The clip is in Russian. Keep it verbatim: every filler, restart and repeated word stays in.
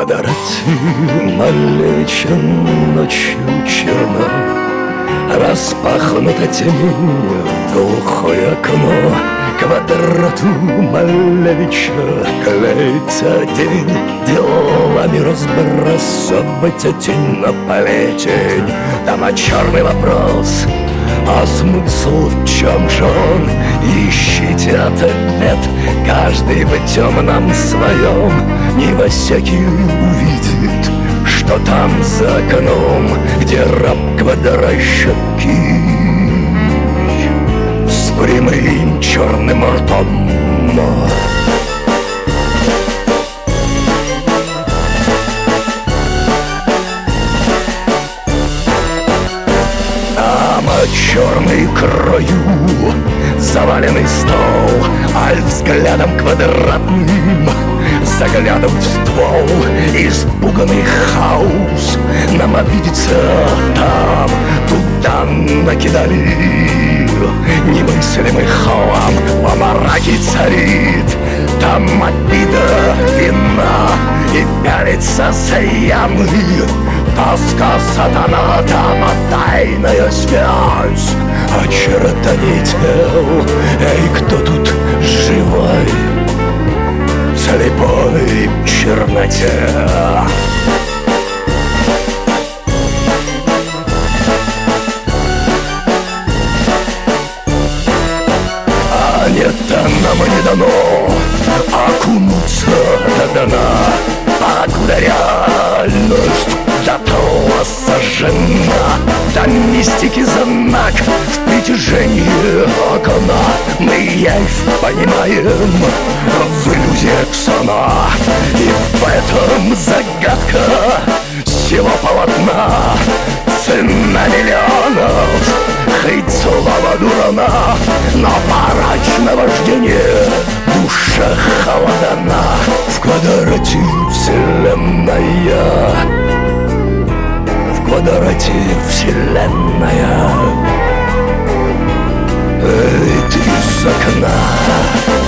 квадрате Малевича ночью черно. Распахнуто тенью глухое окно. Квадрату Малевича клеится день, делами разбрасывать тень на поле тень. Там а черный вопрос, а смысл в чем же он? Ищите ответ, каждый в темном своем. Невосякий увидит, что там за окном, где раб квадрощекий с прямым черным ртом. Черный краю заваленный стол, аль взглядом квадратным заглядывать в ствол. Испуганный хаос нам обидится там, туда накидали немыслимый хлам. По мраке царит там обида, вина и пялится с ямы. Тоска, сатана, там тайная связь, очертаний тел. Эй, кто тут живой, слепой в черноте? А нет-то нам не дано окунуться до дна, покуда реальность дотла сожжена. До мистики знак в притяжении окна. Мы явь понимаем в иллюзиях сна, и в этом загадка всего полотна. Цена миллионов, хоть слава дурна, но пора наваждение, душа холодна. В квадрате вселенная, в квадрате вселенная. Эй, ты из окна.